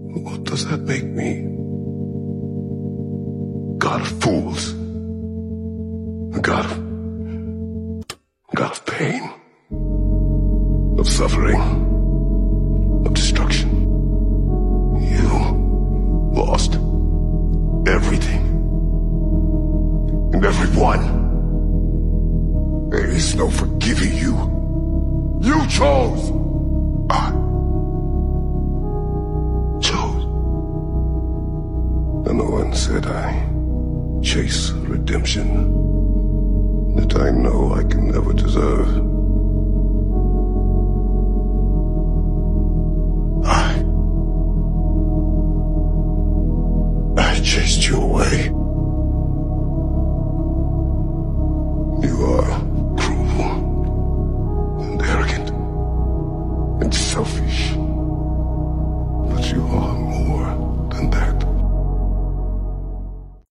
What does that make me? God of fools. A God of pain. Of suffering. Of destruction. You lost everything. And everyone. There is no forgiving you. You chose! I chose. And the one said I chase redemption that I know I can never deserve.